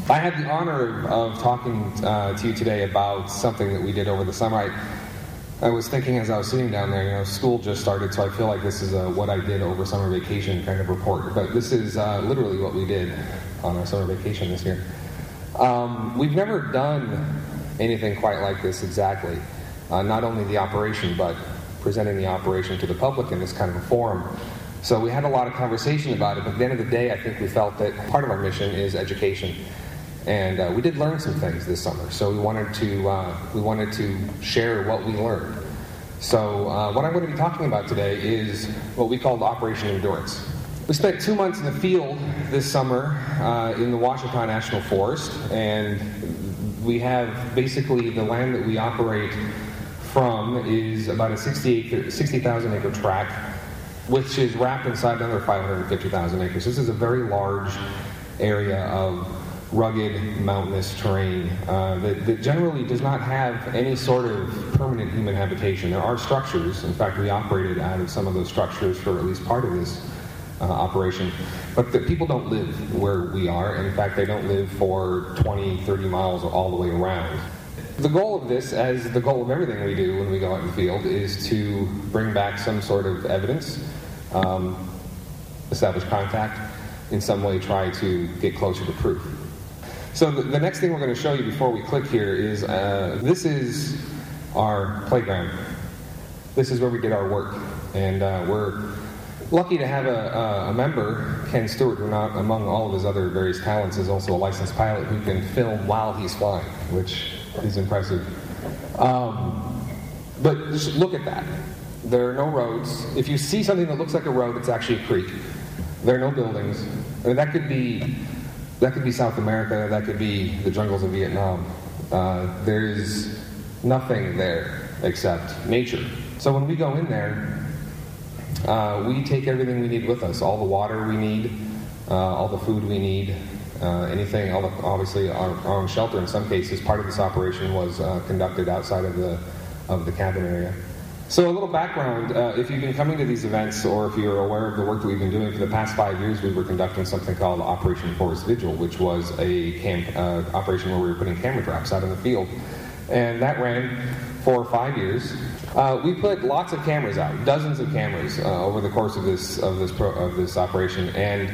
I had the honor of talking to you today about something that we did over the summer. I was thinking as I was sitting down there, school just started, so I feel like this is a what I did over summer vacation kind of report. But this is literally what we did on our summer vacation this year. We've never done anything quite like this exactly. Not only the operation, but presenting the operation to the public in this kind of a forum. So we had a lot of conversation about it, but at the end of the day, I think we felt that part of our mission is education. And we did learn some things this summer, so we wanted to share what we learned. So what I'm going to be talking about today is what we called Operation Endurance. We spent 2 months in the field this summer in the Ouachita National Forest, and we have basically the land that we operate from is about a 60,000 acre tract, which is wrapped inside another 550,000 acres. This is a very large area of rugged, mountainous terrain that generally does not have any sort of permanent human habitation. There are structures. In fact, we operated out of some of those structures for at least part of this operation. But the people don't live where we are. In fact, they don't live for 20, 30 miles all the way around. The goal of this, as the goal of everything we do when we go out in the field, is to bring back some sort of evidence, establish contact, in some way try to get closer to proof. So the next thing we're going to show you before we click here is, this is our playground. This is where we did our work. And we're lucky to have a member, Ken Stewart, who not among all of his other various talents is also a licensed pilot who can film while he's flying, which is impressive. But just look at that. There are no roads. If you see something that looks like a road, it's actually a creek. There are no buildings. I mean, that could be South America, that could be the jungles of Vietnam. There is nothing there except nature. So when we go in there, we take everything we need with us, all the water we need, all the food we need, anything, obviously our own shelter in some cases. Part of this operation was conducted outside of the cabin area. So a little background, if you've been coming to these events or if you're aware of the work that we've been doing for the past 5 years, we were conducting something called Operation Forest Vigil, which was a operation where we were putting camera traps out in the field. And that ran for 5 years. We put lots of cameras out, dozens of cameras over the course of this operation. And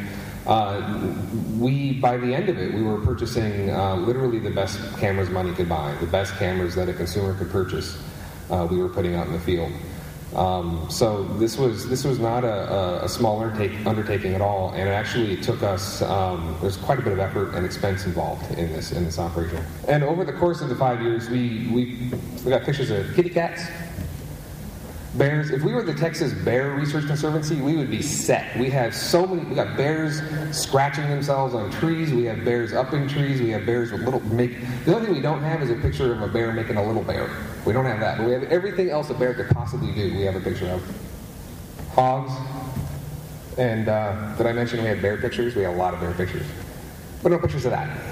by the end of it, we were purchasing literally the best cameras money could buy, the best cameras that a consumer could purchase. We were putting out in the field. So this was not a small undertaking at all, and it actually took us, there's quite a bit of effort and expense involved in this operation. And over the course of the 5 years, we got pictures of kitty cats, bears. If we were the Texas Bear Research Conservancy, we would be set. We got bears scratching themselves on trees, we have bears up in trees, we have bears with the only thing we don't have is a picture of a bear making a little bear. We don't have that, but we have everything else a bear could possibly do. We have a picture of hogs, and did I mention we had bear pictures? We had a lot of bear pictures, but no pictures of that.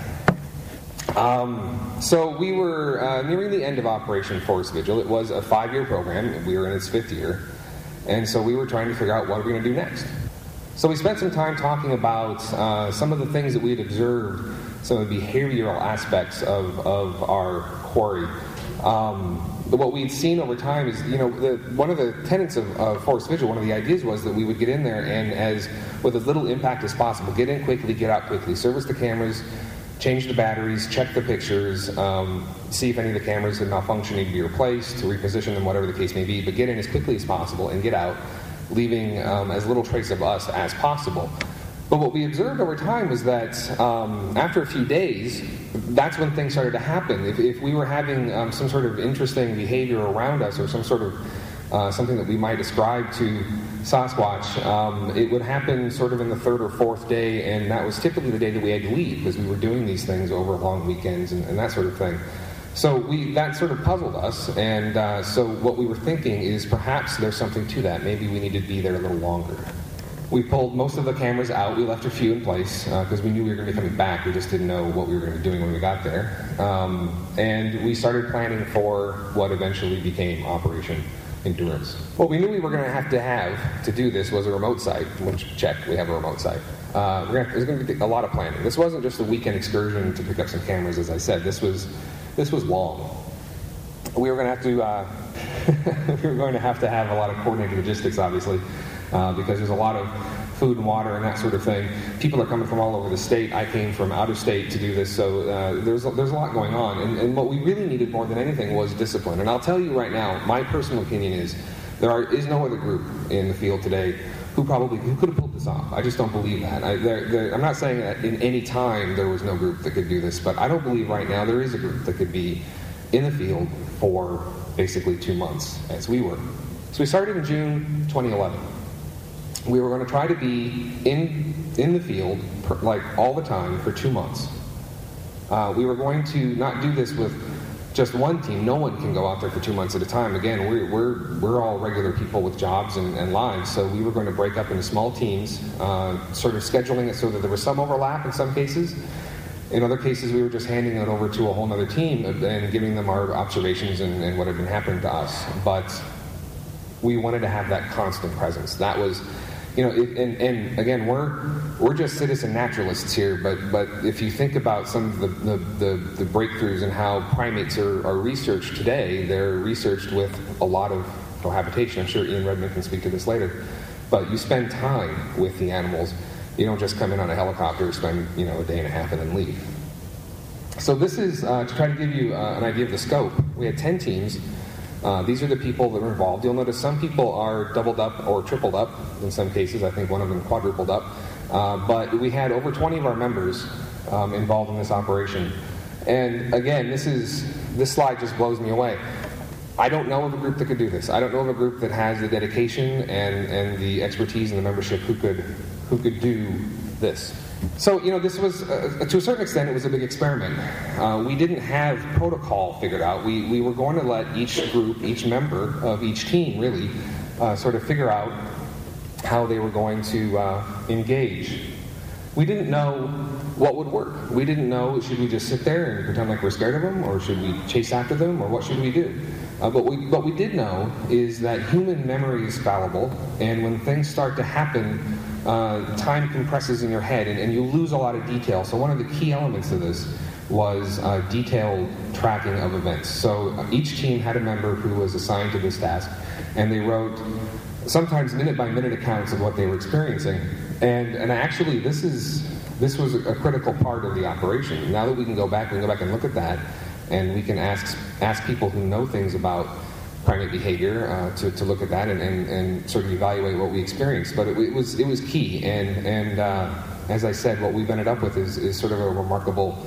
So we were nearing the end of Operation Forest Vigil. It was a 5-year program. We were in its 5th year, and so we were trying to figure out what we're going to do next. So we spent some time talking about some of the things that we had observed, some of the behavioral aspects of our quarry. What we'd seen over time is, one of the tenets of Forest Vigil, one of the ideas was that we would get in there and with as little impact as possible, get in quickly, get out quickly, service the cameras, change the batteries, check the pictures, see if any of the cameras had malfunctioned, need to be replaced, to reposition them, whatever the case may be, but get in as quickly as possible and get out, leaving as little trace of us as possible. But what we observed over time was that after a few days, that's when things started to happen. If we were having some sort of interesting behavior around us or some sort of something that we might ascribe to Sasquatch, it would happen sort of in the 3rd or 4th day, and that was typically the day that we had to leave because we were doing these things over long weekends and that sort of thing. So that sort of puzzled us, and so what we were thinking is perhaps there's something to that. Maybe we need to be there a little longer. We pulled most of the cameras out. We left a few in place because we knew we were going to be coming back. We just didn't know what we were going to be doing when we got there. And we started planning for what eventually became Operation Endurance. What we knew we were going to have to do this was a remote site, which check, we have a remote site. There's going to be a lot of planning. This wasn't just a weekend excursion to pick up some cameras, as I said. This was long. We were going to have to we were going to have a lot of coordinated logistics, obviously, because there's a lot of food and water and that sort of thing. People are coming from all over the state. I came from out of state to do this, so there's a lot going on. And what we really needed more than anything was discipline. And I'll tell you right now, my personal opinion is there is no other group in the field today who could have pulled this off. I just don't believe that. I'm not saying that in any time there was no group that could do this, but I don't believe right now there is a group that could be in the field for basically 2 months, as we were. So we started in June 2011. We were going to try to be in the field like all the time for 2 months. We were going to not do this with just one team. No one can go out there for 2 months at a time. Again, we're all regular people with jobs and lives, so we were going to break up into small teams, sort of scheduling it so that there was some overlap in some cases. In other cases, we were just handing it over to a whole other team and giving them our observations and what had been happening to us. But we wanted to have that constant presence. That was, and again, we're just citizen naturalists here. But if you think about some of the breakthroughs in how primates are researched today, they're researched with a lot of cohabitation. I'm sure Ian Redmond can speak to this later. But you spend time with the animals. You don't just come in on a helicopter, spend a day and a half, and then leave. So this is to try to give you an idea of the scope. We had 10 teams. These are the people that were involved. You'll notice some people are doubled up or tripled up in some cases. I think one of them quadrupled up. But we had over 20 of our members involved in this operation. And again, this slide just blows me away. I don't know of a group that could do this. I don't know of a group that has the dedication and the expertise and the membership who could do this. So, this was, to a certain extent, it was a big experiment. We didn't have protocol figured out. We were going to let each group, each member of each team, really, sort of figure out how they were going to engage. We didn't know what would work. We didn't know, should we just sit there and pretend like we're scared of them, or should we chase after them, or what should we do? But what we did know is that human memory is fallible, and when things start to happen, time compresses in your head, and you lose a lot of detail. So one of the key elements of this was detailed tracking of events. So each team had a member who was assigned to this task, and they wrote sometimes minute-by-minute accounts of what they were experiencing. And actually, this was a critical part of the operation. Now that we can go back and look at that, and we can ask people who know things about primate behavior to look at that and sort of evaluate what we experienced. But it was key, and as I said, what we've ended up with is sort of a remarkable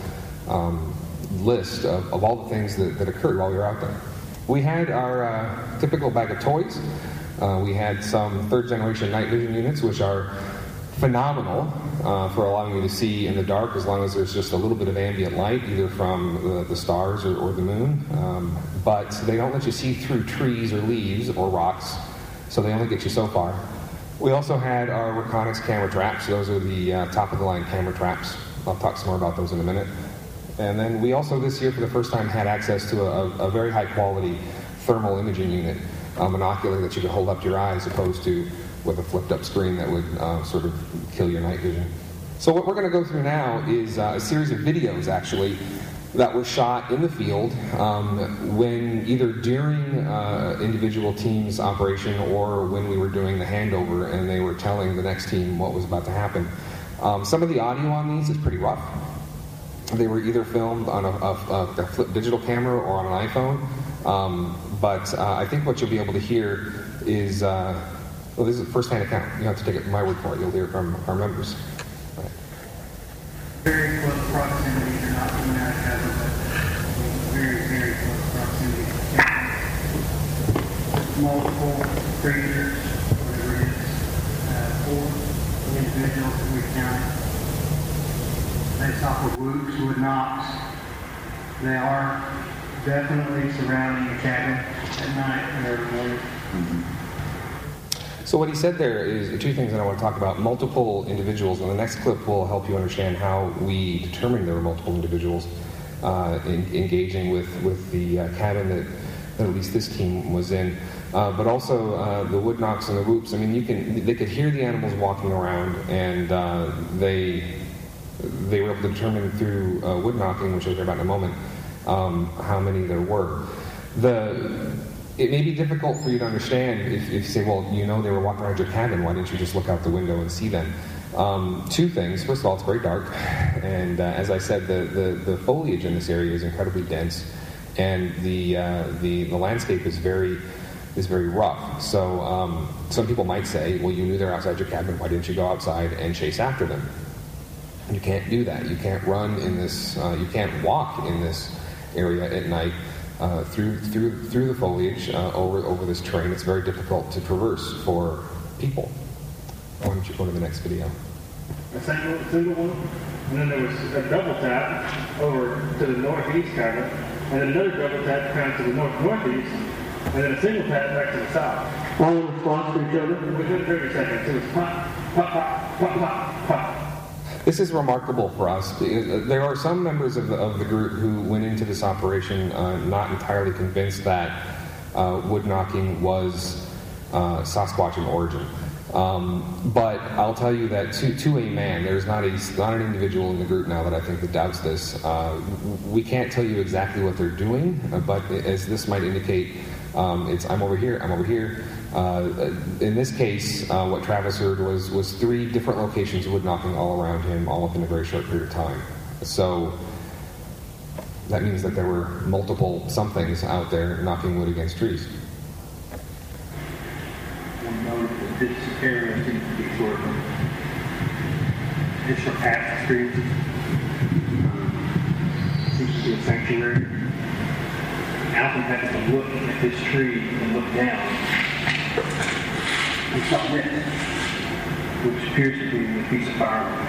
list of all the things that occurred while we were out there. We had our typical bag of toys. We had some third-generation night vision units, which are phenomenal for allowing you to see in the dark as long as there's just a little bit of ambient light, either from the stars or the moon. But they don't let you see through trees or leaves or rocks, so they only get you so far. We also had our Reconyx camera traps. Those are the top-of-the-line camera traps. I'll talk some more about those in a minute. And then we also, this year, for the first time, had access to a very high-quality thermal imaging unit, a monocular that you could hold up to your eye as opposed to with a flipped-up screen that would sort of kill your night vision. So what we're going to go through now is a series of videos, actually, that were shot in the field when either during individual teams' operation or when we were doing the handover and they were telling the next team what was about to happen. Some of the audio on these is pretty rough. They were either filmed on a flip digital camera or on an iPhone, but I think what you'll be able to hear is, well, this is a first-hand account. You don't have to take it my word for it. You'll hear it from our members. Right. Very close proximity. They're not coming out of heaven, but very, very close proximity. Multiple creatures, whatever it is, 4 individuals that we counted. Based off of whoops, wood knocks. They are definitely surrounding the cabin at night and early morning. So what he said there is 2 things that I want to talk about. Multiple individuals, and the next clip will help you understand how we determined there were multiple individuals engaging with the cabin that at least this team was in. but also the wood knocks and the whoops. I mean, they could hear the animals walking around, and they were able to determine through wood knocking, which I'll hear about in a moment, how many there were. It may be difficult for you to understand if you say, well, they were walking around your cabin, why didn't you just look out the window and see them? Two things. First of all, it's very dark, and as I said, the foliage in this area is incredibly dense, and the landscape is very rough. So some people might say, well, you knew they're outside your cabin, why didn't you go outside and chase after them? You can't do that. You can't run in this. You can't walk in this area at night through the foliage over this terrain. It's very difficult to traverse for people. Why don't you go to the next video? A single one, and then there was a double tap over to the northeast kind of, and then another double tap kind of to the northeast, and then a single tap back to the south. All in response to each other? Within 30 seconds. It was pop, pop, pop, pop, pop, pop. This is remarkable for us. There are some members of the group who went into this operation not entirely convinced that wood knocking was Sasquatch in origin. But I'll tell you that to a man, there's not an individual in the group now that I think that doubts this. We can't tell you exactly what they're doing, but as this might indicate, it's I'm over here, I'm over here. In this case, what Travis heard was 3 different locations of wood knocking all around him, all within a very short period of time. So that means that there were multiple somethings out there knocking wood against trees. One note that this area seems to be sort of just for past streets. Seems to be a sanctuary. Alvin had to look at this tree and look down. We saw this, which appears to be a piece of firewood.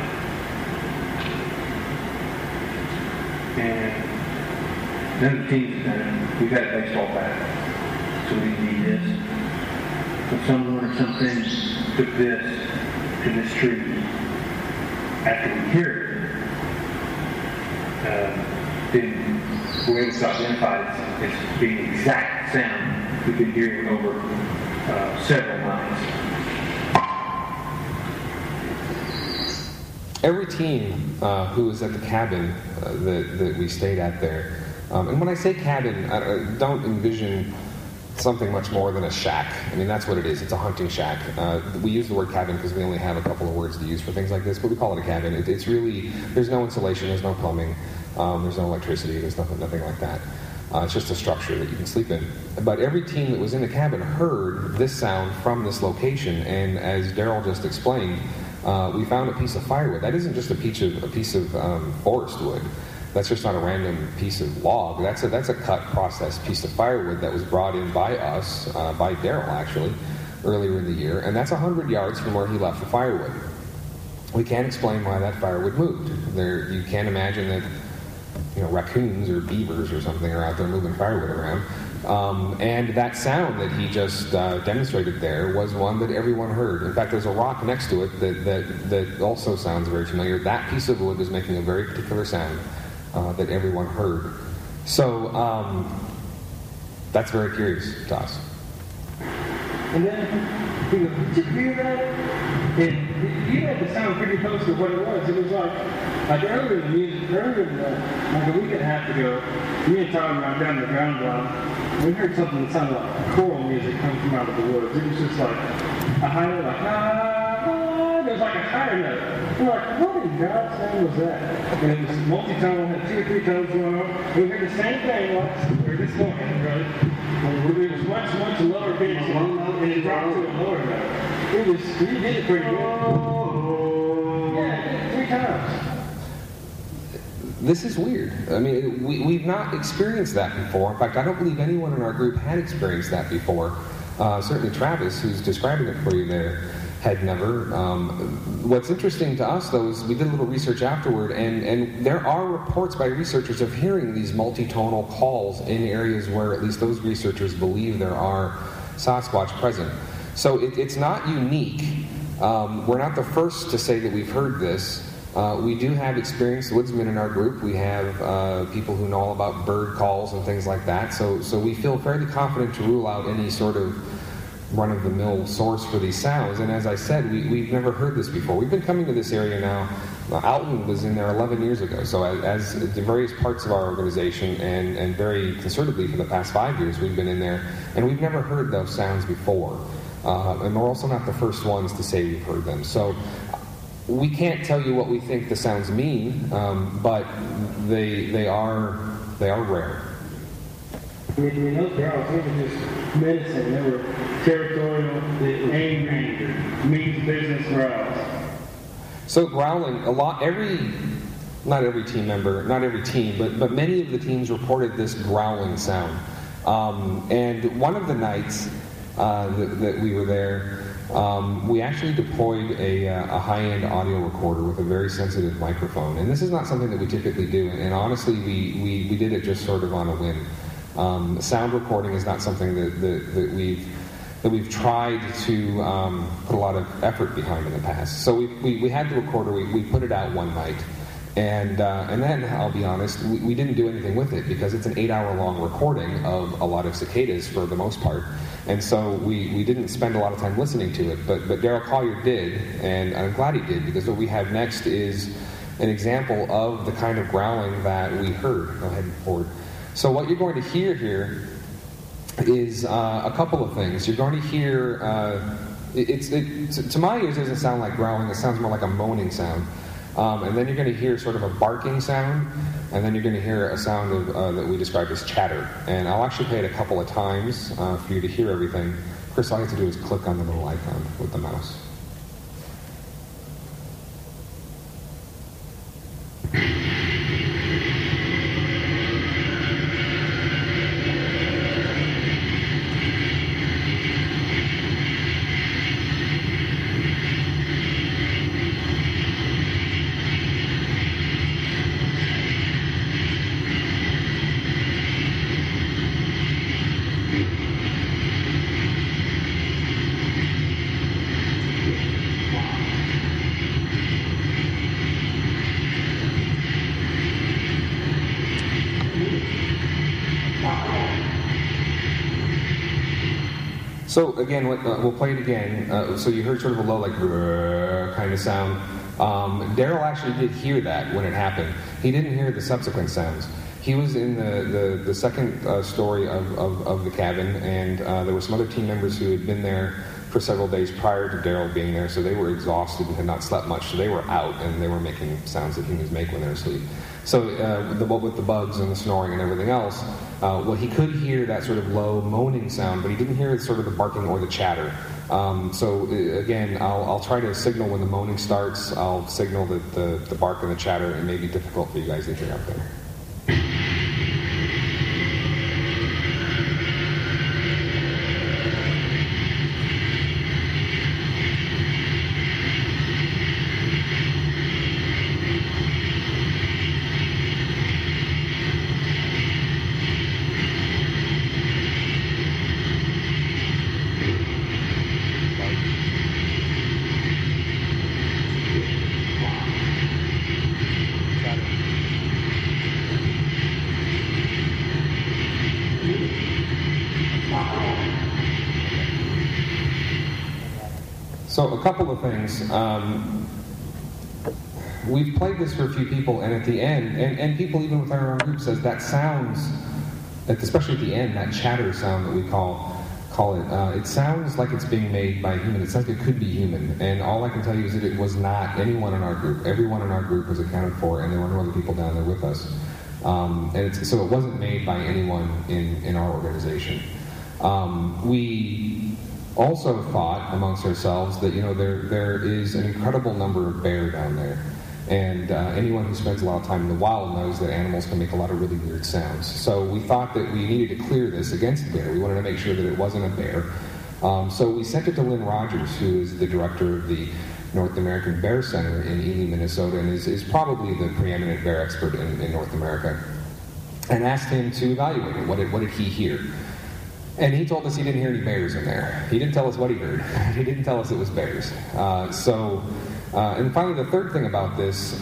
And none of the teams have done it. We've got a baseball bat, so we need this. But someone or something took this to this tree. After we hear it, then the way it's identified is the exact sound we could hear over several miles. Every team who was at the cabin that we stayed at there, and when I say cabin, I don't envision something much more than a shack. I mean, that's what it is. It's a hunting shack. We use the word cabin because we only have a couple of words to use for things like this, but we call it a cabin. It's really, there's no insulation, there's no plumbing, there's no electricity, there's nothing like that. It's just a structure that you can sleep in. But every team that was in the cabin heard this sound from this location, and as Daryl just explained, we found a piece of firewood. That isn't just a piece of forest wood. That's just not a random piece of log. That's a cut, processed piece of firewood that was brought in by us, by Daryl actually, earlier in the year, and that's 100 yards from where he left the firewood. We can't explain why that firewood moved. You can't imagine that raccoons or beavers or something are out there moving firewood around. And that sound that he just demonstrated there was one that everyone heard. In fact, there's a rock next to it that also sounds very familiar. That piece of wood was making a very particular sound that everyone heard. So that's very curious to us. And then he goes, "Did you hear that?" And you had to sound pretty close to what it was. It was like earlier in the music, like a week and a half ago, me and Tom were down the ground line. We heard something that sounded like choral music coming from out of the woods. It was just like a high note, like ah, there's like a higher note. We're like, what in God's name was that? And it was multi-tone, had 2 or 3 tones going on. We heard the same thing this morning, right? It was much lower pitch, and it dropped to a lower note. You did it pretty good. Yeah, 3 times. This is weird. I mean, we've not experienced that before. In fact, I don't believe anyone in our group had experienced that before. Certainly Travis, who's describing it for you there, had never. What's interesting to us, though, is we did a little research afterward, and there are reports by researchers of hearing these multitonal calls in areas where at least those researchers believe there are Sasquatch present. So it's not unique. We're not the first to say that we've heard this. We do have experienced woodsmen in our group. We have people who know all about bird calls and things like that. So we feel fairly confident to rule out any sort of run-of-the-mill source for these sounds. And as I said, we've never heard this before. We've been coming to this area now. Alton was in there 11 years ago. So as the various parts of our organization, and very concertedly for the past 5 years, we've been in there, and we've never heard those sounds before. And we're also not the first ones to say we've heard them. So we can't tell you what we think the sounds mean, but they are rare. I mean, those growls, they were just menacing. They were territorial, angry, means business growls. So growling, not every team member, not every team, but many of the teams reported this growling sound. And one of the nights that we were there, we actually deployed a high-end audio recorder with a very sensitive microphone. And this is not something that we typically do. And honestly, we did it just sort of on a whim. Sound recording is not something that we've tried to put a lot of effort behind in the past. So we had the recorder. We put it out one night. And then, I'll be honest, we didn't do anything with it because it's an 8-hour-long recording of a lot of cicadas for the most part. And so we didn't spend a lot of time listening to it. But Daryl Collier did, and I'm glad he did, because what we have next is an example of the kind of growling that we heard. Go ahead and forward. So what you're going to hear here is a couple of things. You're going to hear, to my ears, it doesn't sound like growling. It sounds more like a moaning sound. And then you're going to hear sort of a barking sound, and then you're going to hear a sound of that we describe as chatter. And I'll actually play it a couple of times for you to hear everything. Chris, all you have to do is click on the little icon with the mouse. So again, we'll play it again. So you heard sort of a low, like, kind of sound. Daryl actually did hear that when it happened. He didn't hear the subsequent sounds. He was in the second story of the cabin, and there were some other team members who had been there for several days prior to Daryl being there, so they were exhausted and had not slept much, so they were out, and they were making sounds that humans make when they're asleep. So with the bugs and the snoring and everything else, well, he could hear that sort of low moaning sound, but he didn't hear sort of the barking or the chatter. So again, I'll try to signal when the moaning starts. I'll signal that the bark and the chatter, it may be difficult for you guys to hear out there. So a couple of things. We've played this for a few people, and at the end, and people even within our own group says that sounds, especially at the end, that chatter sound that we call it, it sounds like it's being made by a human. It sounds like it could be human. And all I can tell you is that it was not anyone in our group. Everyone in our group was accounted for, and there were no other people down there with us. So it wasn't made by anyone in our organization. We also thought amongst ourselves that there is an incredible number of bear down there, and anyone who spends a lot of time in the wild knows that animals can make a lot of really weird sounds. So we thought that we needed to clear this against bear. We wanted to make sure that it wasn't a bear. So we sent it to Lynn Rogers, who is the director of the North American Bear Center in Ely, Minnesota, and is probably the preeminent bear expert in North America, and asked him to evaluate it. What did he hear? And he told us he didn't hear any bears in there. He didn't tell us what he heard. He didn't tell us it was bears. So And finally, the third thing about this,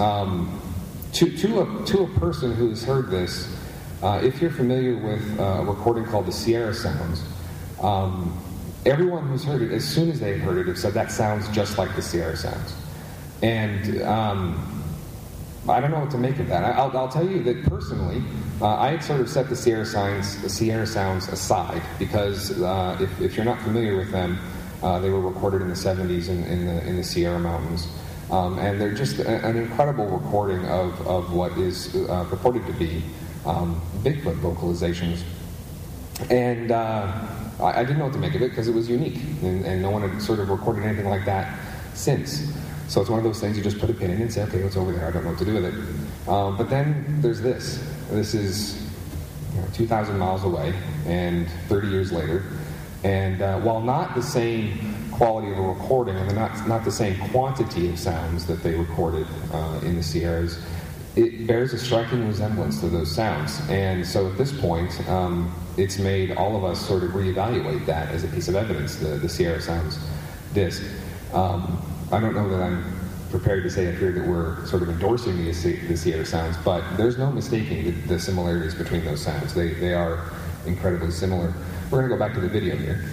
to a person who's heard this, if you're familiar with a recording called the Sierra Sounds, everyone who's heard it, as soon as they've heard it, have said that sounds just like the Sierra Sounds. And I don't know what to make of that. I'll tell you that personally, I had sort of set the Sierra Sounds aside because if you're not familiar with them, they were recorded in the 70s in the Sierra Mountains. And they're just an incredible recording of what is purported to be Bigfoot vocalizations. And I didn't know what to make of it because it was unique, and no one had sort of recorded anything like that since. So it's one of those things you just put a pin in and say, okay, what's over there? I don't know what to do with it. But then there's this. This is 2,000 miles away and 30 years later. And while not the same quality of a recording and not the same quantity of sounds that they recorded in the Sierras, it bears a striking resemblance to those sounds. And so at this point, it's made all of us sort of reevaluate that as a piece of evidence, the Sierra Sounds disc. I don't know that I'm prepared to say up here that we're sort of endorsing the Sierra Sounds, but there's no mistaking the similarities between those sounds. They are incredibly similar. We're going to go back to the video here.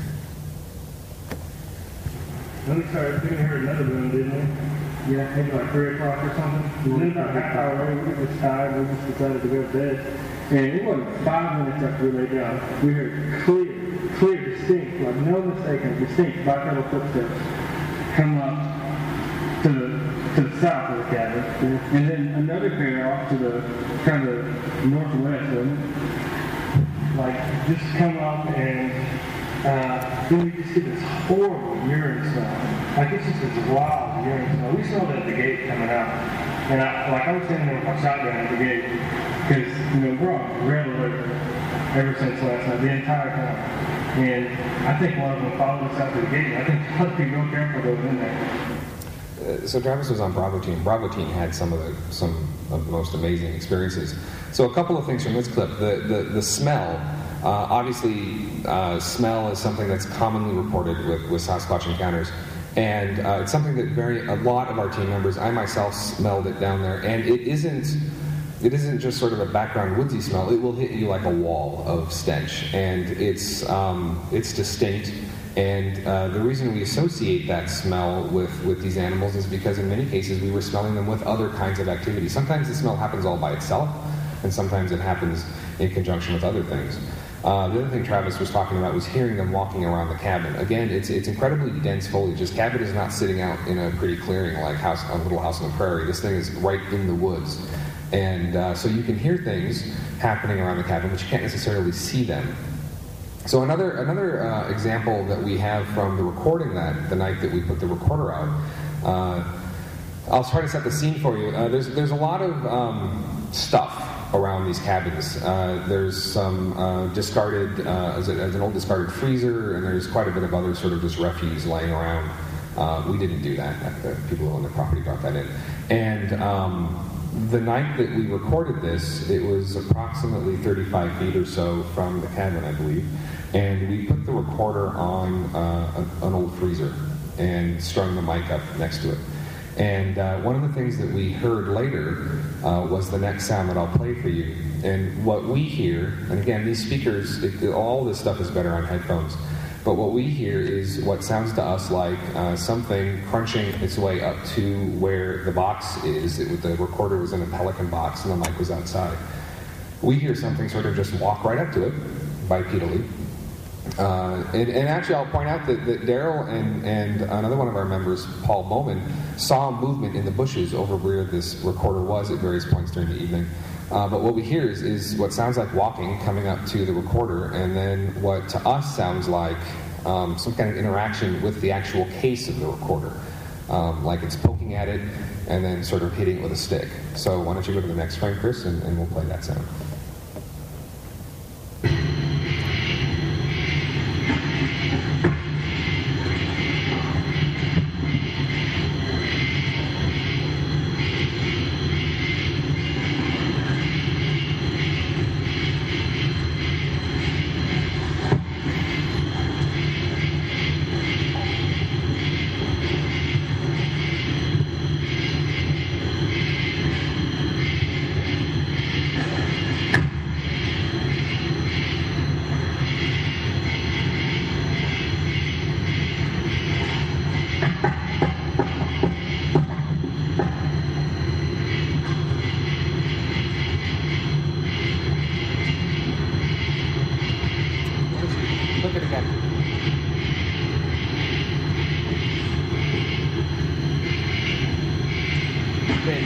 Then we heard another one, didn't we? Yeah, maybe like 3 o'clock or something. And then about a half hour later, we were tired, we just decided to go to bed. And it wasn't 5 minutes after we lay down, we heard clear, distinct, like no mistaken, distinct bipedal footsteps come up to the south of the cabin. And then another pair off to the kind of northwest of it. Like just come up and then we just get this horrible urine smell. Like it's just this wild urine smell. We smelled it at the gate coming out. And I was standing there with my shotgun at the gate because, we're on red alert ever since last night, the entire time. And I think one of them followed us out to the gate. And I think let's be real careful going in there. So Travis was on Bravo Team. Bravo Team had some of the most amazing experiences. So a couple of things from this clip. The smell. Obviously, smell is something that's commonly reported with Sasquatch encounters, and it's something that a lot of our team members, I myself smelled it down there, and it isn't just sort of a background woodsy smell. It will hit you like a wall of stench, and it's distinct. And the reason we associate that smell with these animals is because in many cases we were smelling them with other kinds of activity. Sometimes the smell happens all by itself, and sometimes it happens in conjunction with other things. The other thing Travis was talking about was hearing them walking around the cabin. Again, it's incredibly dense foliage. This cabin is not sitting out in a pretty clearing like a little house on the prairie. This thing is right in the woods. And so you can hear things happening around the cabin, but you can't necessarily see them. So another example that we have from the recording the night that we put the recorder out, I'll try to set the scene for you. There's a lot of stuff around these cabins. There's some discarded, as an old discarded freezer, and there's quite a bit of other sort of just refuse laying around. We didn't do that. People who own the property brought that in. And the night that we recorded this, it was approximately 35 feet or so from the cabin, I believe. And we put the recorder on an old freezer and strung the mic up next to it. And one of the things that we heard later was the next sound that I'll play for you. And what we hear, and again, these speakers, all this stuff is better on headphones, but what we hear is what sounds to us like something crunching its way up to where the box is. The recorder was in a Pelican box and the mic was outside. We hear something sort of just walk right up to it bipedally. And actually, I'll point out that Daryl and another one of our members, Paul Bowman, saw movement in the bushes over where this recorder was at various points during the evening. But what we hear is what sounds like walking coming up to the recorder, and then what to us sounds like some kind of interaction with the actual case of the recorder. Like it's poking at it and then sort of hitting it with a stick. So why don't you go to the next frame, Chris, and we'll play that sound.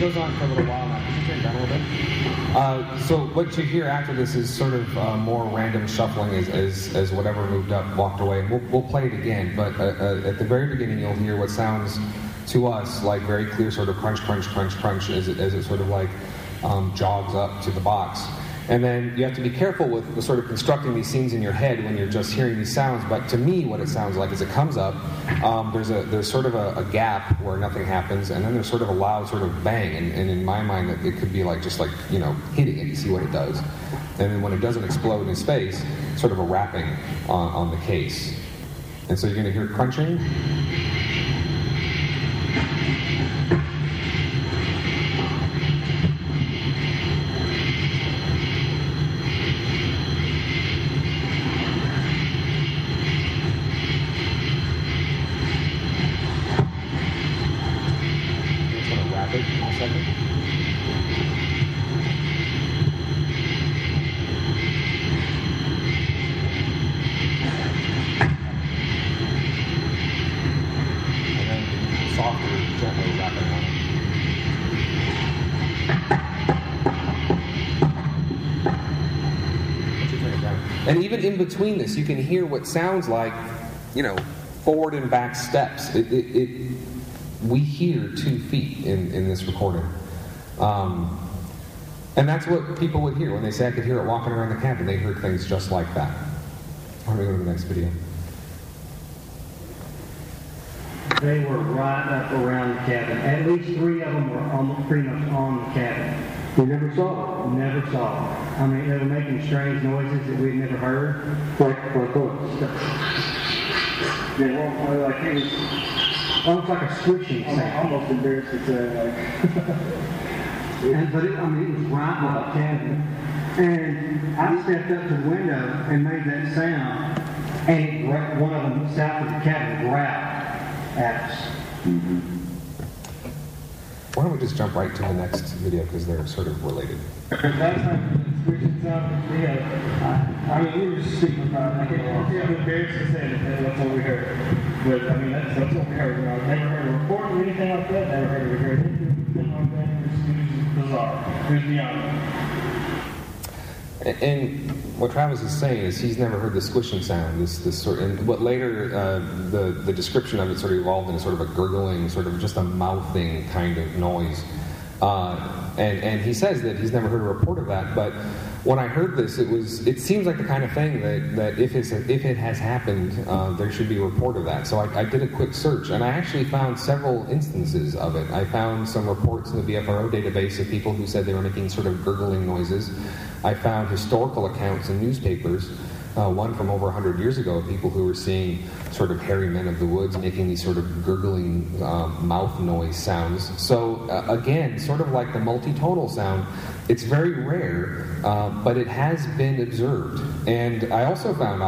goes on for a little while now. Could you turn down a little bit? So what you hear after this is sort of more random shuffling as whatever moved up walked away. And we'll play it again, but at the very beginning you'll hear what sounds to us like very clear sort of crunch, crunch, crunch, crunch as it sort of like jogs up to the box. And then you have to be careful with sort of constructing these scenes in your head when you're just hearing these sounds. But to me, what it sounds like is it comes up, there's sort of a gap where nothing happens, and then there's sort of a loud sort of bang. And in my mind, it could be like just like, you know, hitting it. You see what it does. And then when it doesn't explode in his face, sort of a rapping on the case. And so you're going to hear crunching. And even in between this, you can hear what sounds like, you know, forward and back steps. We hear 2 feet in this recording. And that's what people would hear when they say I could hear it walking around the cabin. They heard things just like that. Why don't we go to the next video? They were right up around the cabin. At least 3 of them were pretty much on the cabin. You never saw it? Never saw them. I mean, they were making strange noises that we'd never heard. Like what? Yeah, well, like it was almost like a switching sound. I'm almost embarrassed to say, But it was right by the cabin. And I stepped up to the window and made that sound, and one of them south of the cabin growled at us. Mm-hmm. Why don't we just jump right to the next video because they're sort of related. Last time the switching sound, we had, I mean, we were just super proud. I'm embarrassed to say that that's what we heard. But, I mean, that's what we heard. I've never heard a report or anything like that. Never heard of anything like that. It was bizarre. It was beyond. And what Travis is saying is he's never heard the squishing sound. This sort, and what later the description of it sort of evolved into sort of a gurgling, sort of just a mouthing kind of noise. And he says that he's never heard a report of that. But when I heard this, it seems like the kind of thing that if it has happened, there should be a report of that. So I did a quick search, and I actually found several instances of it. I found some reports in the BFRO database of people who said they were making sort of gurgling noises. I found historical accounts in newspapers, one from over 100 years ago, of people who were seeing sort of hairy men of the woods making these sort of gurgling mouth noise sounds. So again, sort of like the multitonal sound, it's very rare, but it has been observed. And I also found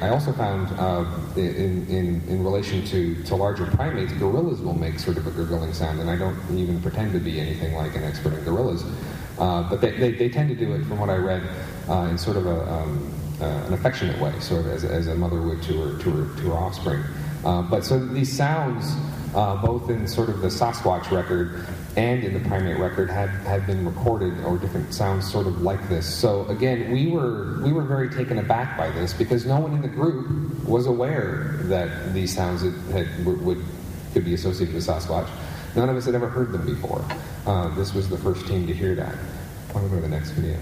in relation to larger primates, gorillas will make sort of a gurgling sound, and I don't even pretend to be anything like an expert in gorillas. But they tend to do it, from what I read, in sort of an affectionate way, sort of as a mother would to her offspring. But so these sounds, both in sort of the Sasquatch record and in the primate record, had been recorded, or different sounds sort of like this. So again, we were very taken aback by this because no one in the group was aware that these sounds could be associated with Sasquatch. None of us had ever heard them before. This was the first team to hear that. Why don't we go to the next video?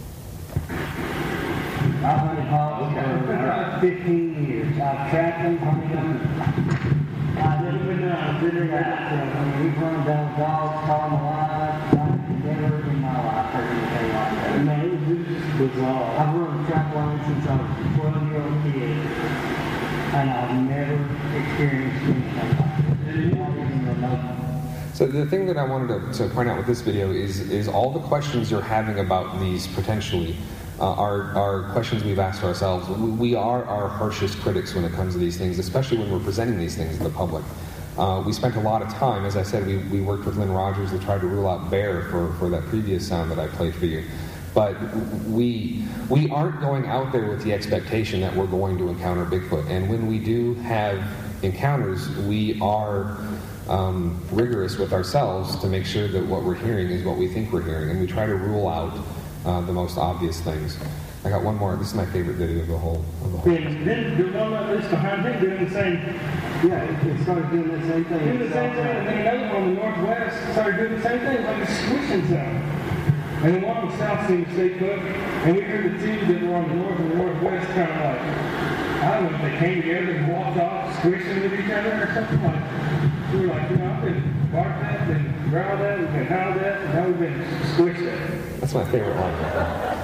I've hunted hogs for 15 years. I've tracked them, hunted them. I've never that. I mean, we've run down dogs, caught them alive. I've never in my life heard anything like that. No, it was just bizarre. I've run trap lines since I was a 12-year-old kid, and I've never experienced anything like that. So the thing that I wanted to point out with this video is all the questions you're having about these potentially are questions we've asked ourselves. We are our harshest critics when it comes to these things, especially when we're presenting these things to the public. We spent a lot of time, as I said, we worked with Lynn Rogers to try to rule out bear for that previous sound that I played for you. But we aren't going out there with the expectation that we're going to encounter Bigfoot. And when we do have encounters, we are rigorous with ourselves to make sure that what we're hearing is what we think we're hearing, and we try to rule out the most obvious things. I got one more. This is my favorite video of the whole. And then the one that was behind him doing the same. Yeah, it started doing the same thing. Doing the same thing, and then another one on the northwest started doing the same thing, like a squishing sound. And then one on the south seemed to stay put, and we heard the two that were on the north and the northwest kind of like, I don't know if they came together and walked off, squishing with each other or something like. We were like, I've been barked at, been growled at, we've been howled at, and now we've been squished at. That's my favorite one.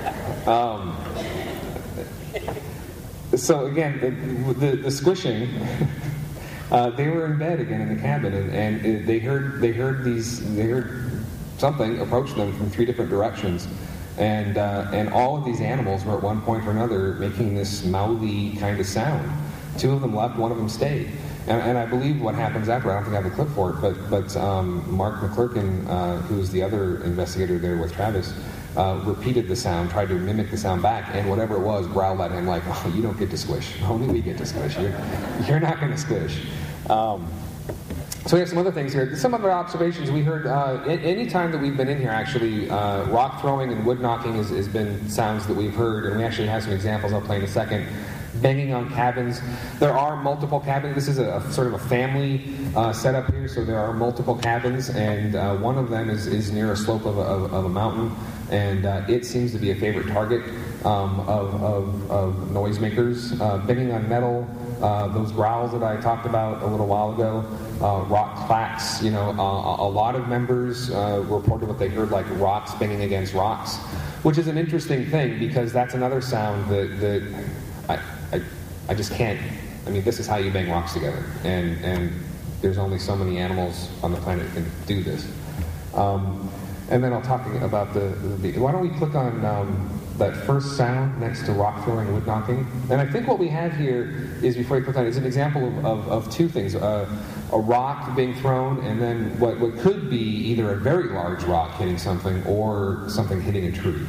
So again, the squishing. They were in bed again in the cabin, and they heard something approach them from 3 different directions, and all of these animals were at one point or another making this mouthy kind of sound. 2 of them left, 1 of them stayed. And I believe what happens after, I don't think I have a clip for it, but Mark McClurkin, who's the other investigator there with Travis, repeated the sound, tried to mimic the sound back, and whatever it was, growled at him like, oh, you don't get to squish. Only we get to squish. You're not going to squish. So we have some other things here. Some other observations we heard. Any time that we've been in here, actually, rock throwing and wood knocking has been sounds that we've heard, and we actually have some examples I'll play in a second. Banging on cabins. There are multiple cabins. This is a sort of a family setup here, so there are multiple cabins, and one of them is near a slope of a mountain, and it seems to be a favorite target of noisemakers. Banging on metal, those growls that I talked about a little while ago, rock clacks. A lot of members reported what they heard like rocks banging against rocks, which is an interesting thing because that's another sound that I just can't. I mean, this is how you bang rocks together, and there's only so many animals on the planet that can do this. And then I'll talk about the why don't we click on that first sound next to rock throwing and wood knocking? And I think what we have here is, before you click on it, is an example of 2 things. A rock being thrown, and then what could be either a very large rock hitting something or something hitting a tree.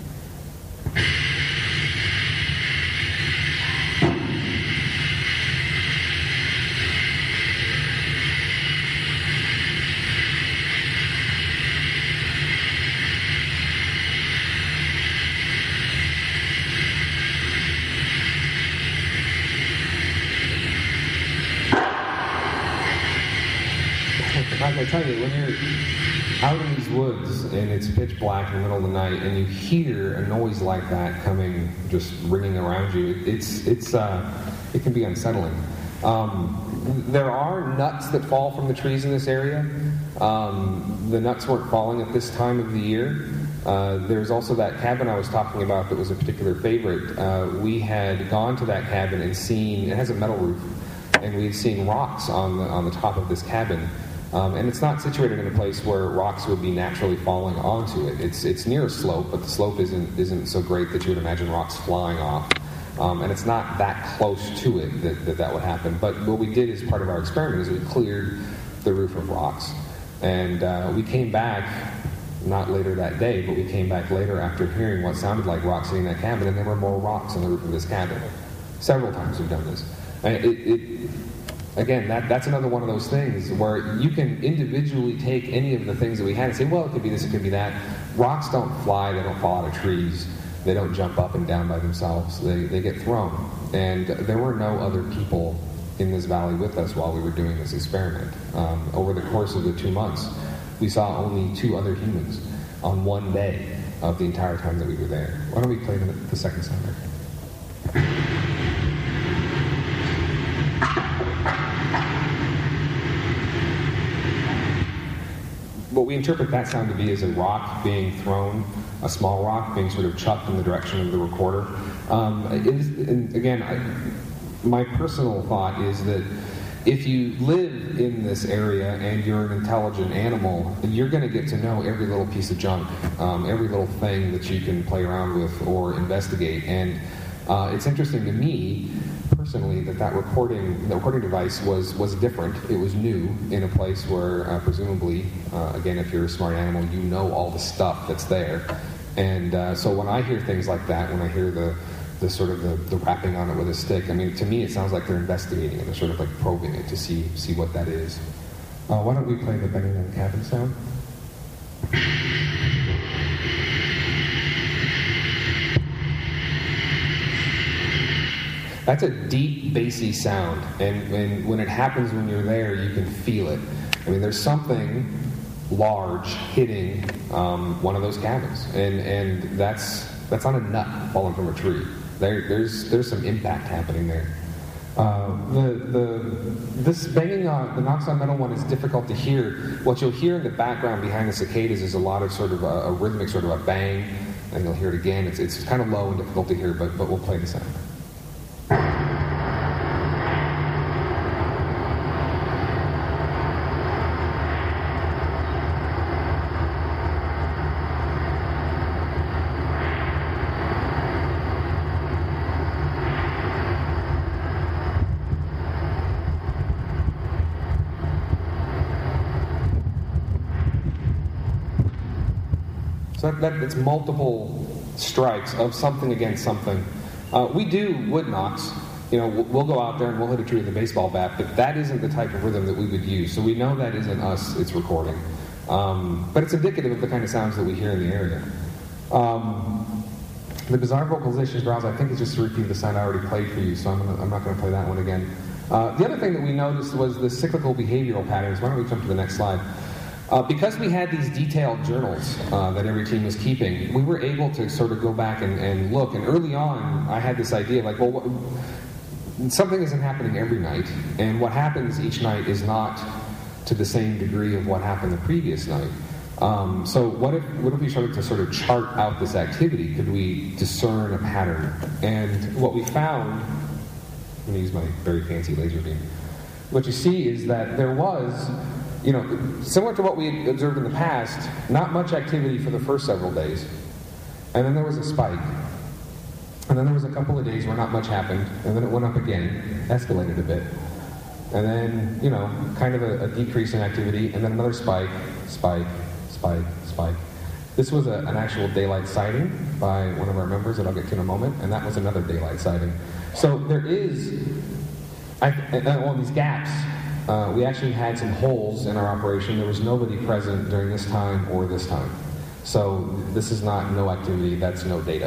I tell you, when you're out in these woods and it's pitch black in the middle of the night and you hear a noise like that coming, just ringing around you, it can be unsettling. There are nuts that fall from the trees in this area. The nuts weren't falling at this time of the year. There's also that cabin I was talking about that was a particular favorite. We had gone to that cabin and seen, it has a metal roof, and we had seen rocks on the top of this cabin. And it's not situated in a place where rocks would be naturally falling onto it. It's near a slope, but the slope isn't so great that you would imagine rocks flying off. And it's not that close to it that would happen. But what we did as part of our experiment is we cleared the roof of rocks. And we came back, not later that day, but we came back later after hearing what sounded like rocks hitting that cabin, and there were more rocks on the roof of this cabin. Several times we've done this. And again, that's another one of those things where you can individually take any of the things that we had and say, well, it could be this, it could be that. Rocks don't fly, they don't fall out of trees, they don't jump up and down by themselves, they get thrown. And there were no other people in this valley with us while we were doing this experiment. Over the course of the 2 months, we saw only 2 other humans on one day of the entire time that we were there. Why don't we play the second sound there? What we interpret that sound to be is a rock being thrown, a small rock being sort of chucked in the direction of the recorder. My personal thought is that if you live in this area and you're an intelligent animal, you're going to get to know every little piece of junk, every little thing that you can play around with or investigate. And it's interesting to me, personally, that recording device was different. It was new in a place where presumably, again, if you're a smart animal, you know all the stuff that's there. And so when I hear things like that, when I hear the sort of the wrapping on it with a stick, I mean, to me it sounds like they're investigating it. They're sort of like probing it to see what that is. Why don't we play the banging on the cabin sound? That's a deep, bassy sound, and when it happens when you're there, you can feel it. I mean, there's something large hitting one of those cabins, and that's not a nut falling from a tree. There's some impact happening there. This banging on the knocks on metal one is difficult to hear. What you'll hear in the background behind the cicadas is a lot of sort of a rhythmic sort of a bang, and you'll hear it again. It's kind of low and difficult to hear, but we'll play the sound. So it's multiple strikes of something against something. We do wood knocks. You know, we'll go out there and we'll hit a tree with a baseball bat, but that isn't the type of rhythm that we would use. So we know that isn't us, it's recording. But it's indicative of the kind of sounds that we hear in the area. The bizarre vocalizations browse, I think, is just a repeat of the sound I already played for you, so I'm not going to play that one again. The other thing that we noticed was the cyclical behavioral patterns. Why don't we jump to the next slide? Because we had these detailed journals that every team was keeping, we were able to sort of go back and look. And early on, I had this idea, like, well, something isn't happening every night, and what happens each night is not to the same degree of what happened the previous night. So what if we started to sort of chart out this activity? Could we discern a pattern? And what we found, I'm going to use my very fancy laser beam, what you see is that there was, you know, similar to what we observed in the past, not much activity for the first several days. And then there was a spike. And then there was a couple of days where not much happened, and then it went up again, escalated a bit. And then, you know, kind of a decrease in activity, and then another spike, spike, spike, spike. This was an actual daylight sighting by one of our members that I'll get to in a moment, and that was another daylight sighting. So there is, on these gaps, we actually had some holes in our operation. There was nobody present during this time or this time. So this is not no activity, that's no data.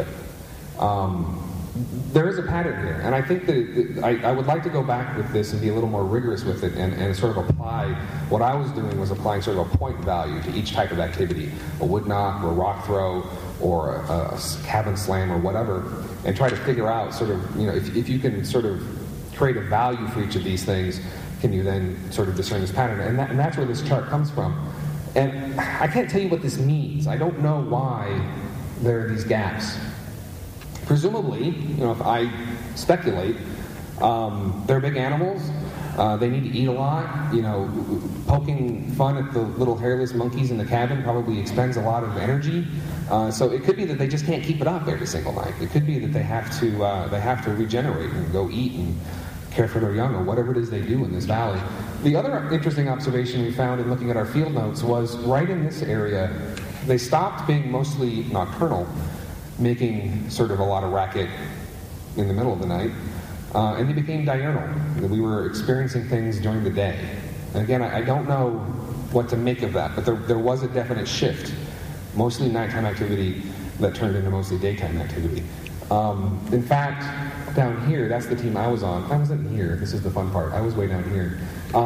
There is a pattern here, and I think that I would like to go back with this and be a little more rigorous with it and sort of apply, what I was doing was applying sort of a point value to each type of activity, a wood knock or a rock throw or a cabin slam or whatever, and try to figure out sort of, you know, if you can sort of create a value for each of these things, can you then sort of discern this pattern? And that's where this chart comes from. And I can't tell you what this means. I don't know why there are these gaps. Presumably, you know, if I speculate, they're big animals. They need to eat a lot. You know, poking fun at the little hairless monkeys in the cabin probably expends a lot of energy. So it could be that they just can't keep it up every single night. It could be that they have to regenerate and go eat and care for their young or whatever it is they do in this valley. The other interesting observation we found in looking at our field notes was right in this area, they stopped being mostly nocturnal, making sort of a lot of racket in the middle of the night, and they became diurnal. We were experiencing things during the day. And again, I don't know what to make of that, but there was a definite shift, mostly nighttime activity that turned into mostly daytime activity. In fact, down here, that's the team I was on. I wasn't here. This is the fun part. I was way down here.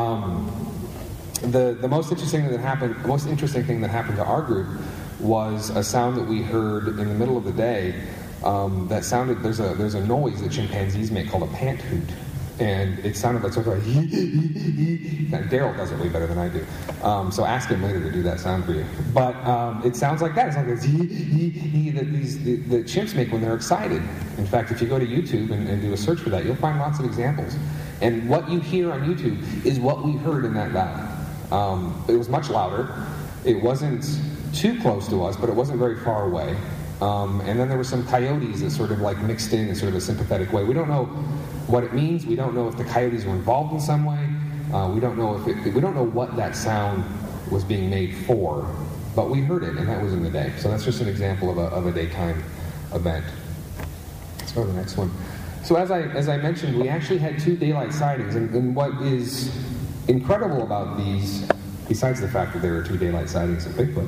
The most interesting thing that happened to our group was a sound that we heard in the middle of the day that sounded, there's a noise that chimpanzees make called a pant hoot. And it sounded like sort of like Daryl does it way better than I do. So ask him later to do that sound for you. But it sounds like that. It's like a the chimps make when they're excited. In fact, if you go to YouTube and do a search for that, you'll find lots of examples. And what you hear on YouTube is what we heard in that valley. It was much louder. It wasn't too close to us, but it wasn't very far away. And then there were some coyotes that sort of like mixed in sort of a sympathetic way. We don't know what it means. We don't know if the coyotes were involved in some way. We don't know what that sound was being made for, but we heard it, and that was in the day. So that's just an example of a daytime event. Let's go to the next one. So as I mentioned, we actually had 2 daylight sightings, and what is incredible about these besides the fact that there are 2 daylight sightings of Bigfoot,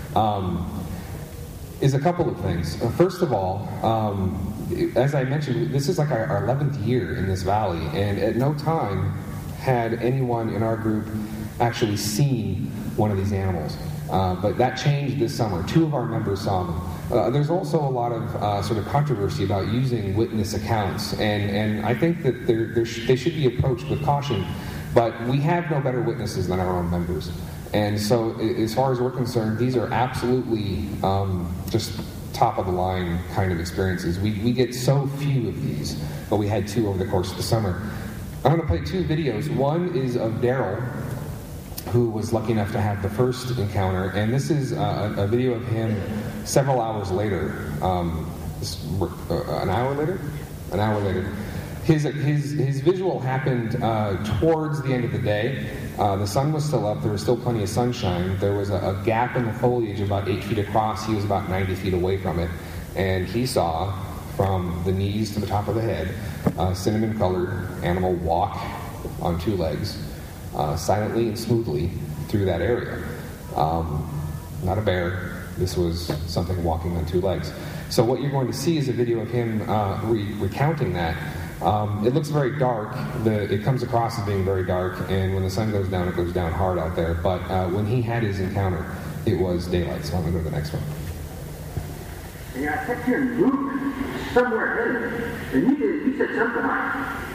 is a couple of things. First of all, as I mentioned, this is like our 11th year in this valley, and at no time had anyone in our group actually seen one of these animals. But that changed this summer. 2 of our members saw them. There's also a lot of sort of controversy about using witness accounts, and I think that they should be approached with caution, but we have no better witnesses than our own members. And so as far as we're concerned, these are absolutely just top-of-the-line kind of experiences. We get so few of these, but we had 2 over the course of the summer. I'm going to play 2 videos. One is of Daryl, who was lucky enough to have the first encounter, and this is a video of him several hours later. An hour later. His visual happened towards the end of the day. The sun was still up. There was still plenty of sunshine. There was a gap in the foliage about 8 feet across. He was about 90 feet away from it, and he saw from the knees to the top of the head a cinnamon-colored animal walk on 2 legs, silently and smoothly through that area. Not a bear. This was something walking on 2 legs. So what you're going to see is a video of him recounting that. It looks very dark. It comes across as being very dark, and when the sun goes down, it goes down hard out there. But when he had his encounter, it was daylight. So I'm going to go to the next one. Yeah, I kept hearing Luke somewhere in, and you said something like,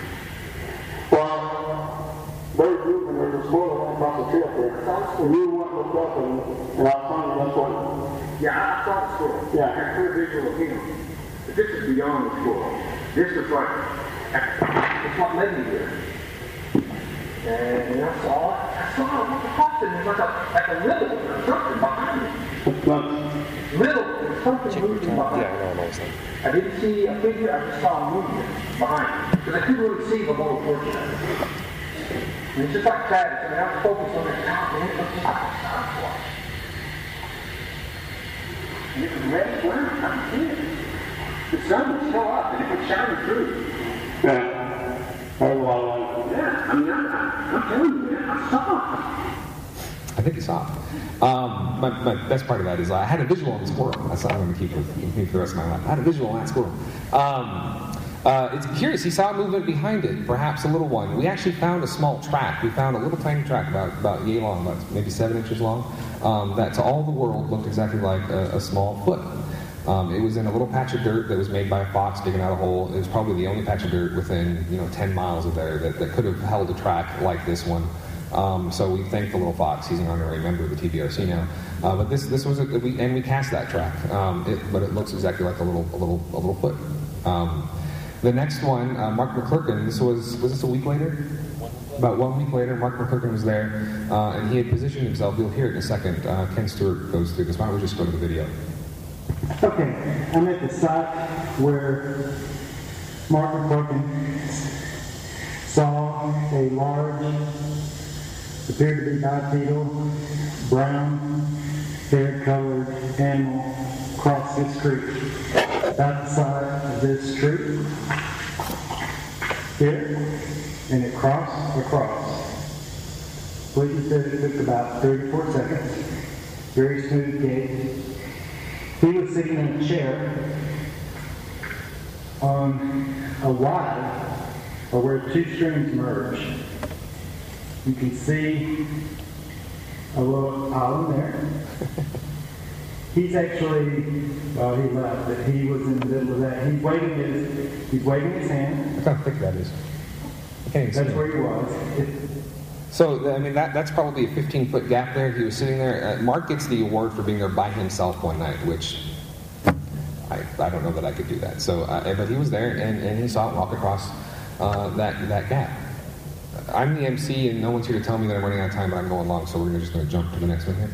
well, there's moving. There's a squirrel running across the trail there. And you went and looked up, and I found that's what. yeah, I saw the squirrel. Yeah. I had a clear visual of him. But this is beyond the squirrel. This was like, it's what led me here. And I saw what the fuck, and there's like a little or something behind me. Little, something moving behind me. I didn't see a figure, I just saw a movement behind me. Because I couldn't really see the lower portion of it. And it's just like Travis, I mean, I was focused on that top, and it looked just like a Sasquatch. And it was red glare, I could see it. The sun was still up, and it was shining through. Yeah. That's a lot of light. Yeah, I mean, I'm telling you, man, I saw it. I think he saw it. My best part of that is I had a visual on the squirrel. That's what I'm going to keep with me for the rest of my life. I had a visual on that squirrel. It's curious. He saw a movement behind it, perhaps a little one. We actually found a small track. We found a little tiny track about yay long, about maybe 7 inches long, that to all the world looked exactly like a small foot. It was in a little patch of dirt that was made by a fox digging out a hole. It was probably the only patch of dirt within 10 miles of there that could have held a track like this one. So we thank the little fox. He's an honorary member of the TBRC now. But this was we cast that track. But it looks exactly like a little foot. The next one, Mark McClurkin. Was this a week later? About 1 week later, Mark McClurkin was there, and he had positioned himself. You'll hear it in a second. Ken Stewart goes through this. Why don't we just go to the video? Okay, I'm at the site where Mark McClurkin saw a large, appeared to be bipedal, brown, hair-colored animal cross this creek. About the side of this creek, here, and it crossed across. Please said it took about 34 seconds. Very smooth gait. He was sitting in a chair on a wire where 2 streams merge. You can see a little island there. He's actually, well, he left, but he was in the middle of that. He's waving his hand. Look how thick that is. I can't even see That's it. where he was. So, I mean, that's probably a 15-foot gap there. He was sitting there. Mark gets the award for being there by himself one night, which I don't know that I could do that. So, but he was there, and he saw it walk across that gap. I'm the MC, and no one's here to tell me that I'm running out of time, but I'm going long, so we're just going to jump to the next one here.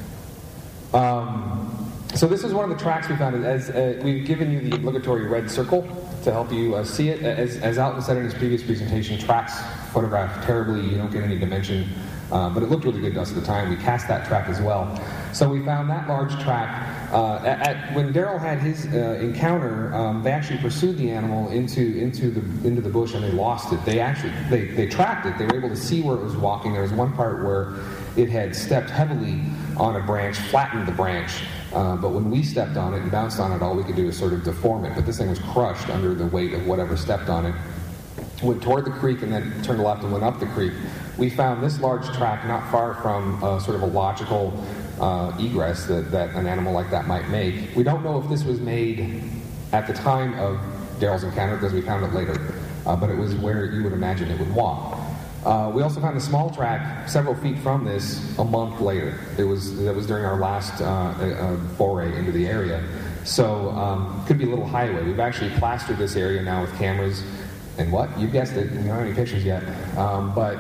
So this is one of the tracks we found. As we've given you the obligatory red circle to help you see it. As Alton said in his previous presentation, tracks photograph terribly. You don't get any dimension, but it looked really good to us at the time. We cast that track as well. So we found that large track When Daryl had his encounter, they actually pursued the animal into the bush, and they lost it. They tracked it. They were able to see where it was walking. There was one part where it had stepped heavily on a branch, flattened the branch. But when we stepped on it and bounced on it, all we could do was sort of deform it. But this thing was crushed under the weight of whatever stepped on it. Went toward the creek and then turned left and went up the creek. We found this large track not far from sort of a logical egress that an animal like that might make. We don't know if this was made at the time of Daryl's encounter because we found it later, but it was where you would imagine it would walk. We also found a small track several feet from this a month later. That was during our last foray into the area. So could be a little highway. We've actually plastered this area now with cameras. And what? You guessed it. We don't have any pictures yet. But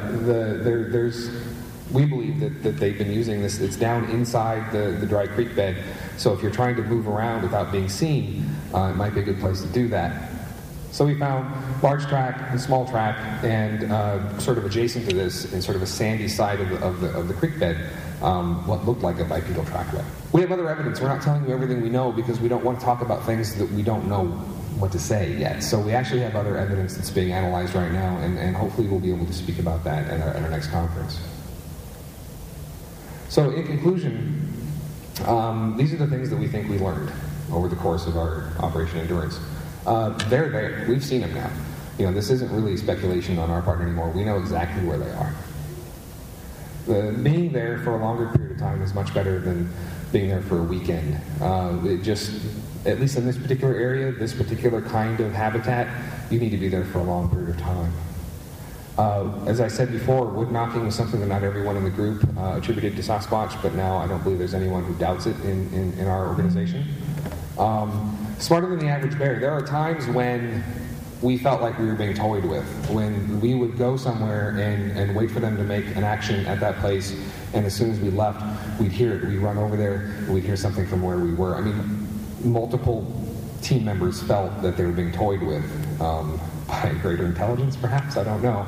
we believe that they've been using this. It's down inside the dry creek bed. So if you're trying to move around without being seen, it might be a good place to do that. So we found large track and small track, and sort of adjacent to this, in sort of a sandy side of the creek bed, what looked like a bipedal trackway. We have other evidence. We're not telling you everything we know because we don't want to talk about things that we don't know what to say yet. So we actually have other evidence that's being analyzed right now, and hopefully we'll be able to speak about that at our next conference. So in conclusion, these are the things that we think we learned over the course of our Operation Endurance. They're there. We've seen them now. This isn't really speculation on our part anymore. We know exactly where they are. Being there for a longer period of time is much better than being there for a weekend. At least in this particular area, this particular kind of habitat, you need to be there for a long period of time. As I said before, wood knocking was something that not everyone in the group attributed to Sasquatch, but now I don't believe there's anyone who doubts it in our organization. Smarter than the average bear. There are times when we felt like we were being toyed with, when we would go somewhere and wait for them to make an action at that place, and as soon as we left, we'd hear it. We'd run over there, and we'd hear something from where we were. I mean, multiple team members felt that they were being toyed with by greater intelligence, perhaps, I don't know.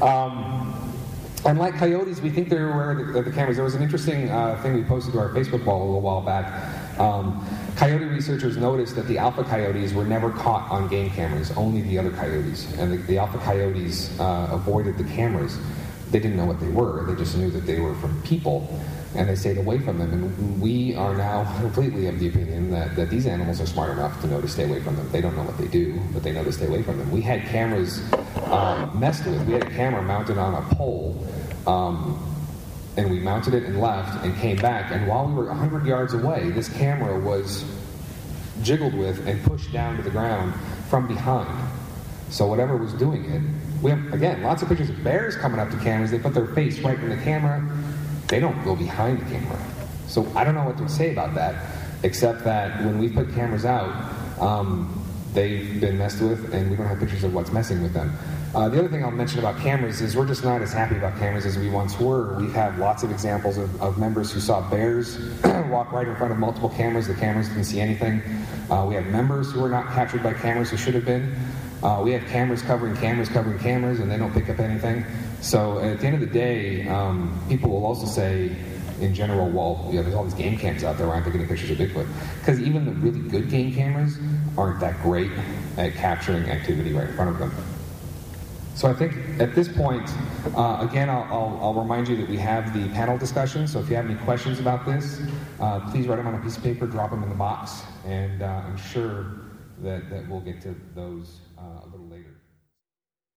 And like coyotes, we think they're aware of the cameras. There was an interesting thing we posted to our Facebook wall a little while back. Coyote researchers noticed that the alpha coyotes were never caught on game cameras, only the other coyotes. And the alpha coyotes avoided the cameras. They didn't know what they were. They just knew that they were from people, and they stayed away from them. And we are now completely of the opinion that these animals are smart enough to know to stay away from them. They don't know what they do, but they know to stay away from them. We had cameras messed with. We had a camera mounted on a pole, and we mounted it and left and came back. And while we were 100 yards away, this camera was jiggled with and pushed down to the ground from behind. So whatever was doing it, we have, again, lots of pictures of bears coming up to cameras. They put their face right in the camera. They don't go behind the camera. So I don't know what to say about that, except that when we put cameras out, they've been messed with, and we don't have pictures of what's messing with them. The other thing I'll mention about cameras is we're just not as happy about cameras as we once were. We've had lots of examples of members who saw bears walk right in front of multiple cameras. The cameras didn't see anything. We have members who were not captured by cameras who should have been. We have cameras covering cameras, and they don't pick up anything. So at the end of the day, people will also say, in general, well, there's all these game cams out there, why aren't they getting pictures of Bigfoot? Because even the really good game cameras aren't that great at capturing activity right in front of them. So I think at this point, again, I'll remind you that we have the panel discussion. So if you have any questions about this, please write them on a piece of paper, drop them in the box, and I'm sure that we'll get to those a little later.